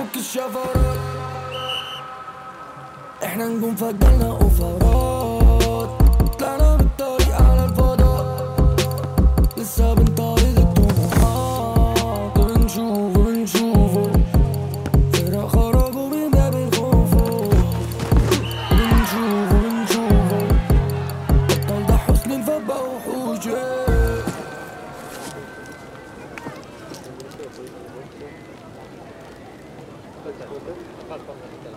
فك الشفرات، احنا نقوم فقلنا اوفرات، طلعنا بالطريق على الفضاء، لسه بنطارد الطموحات، بنشوفه فرق خراب وبنبدا بنخوفه، بنشوفه بطل ده حسن الفبا وحوشه. Falta.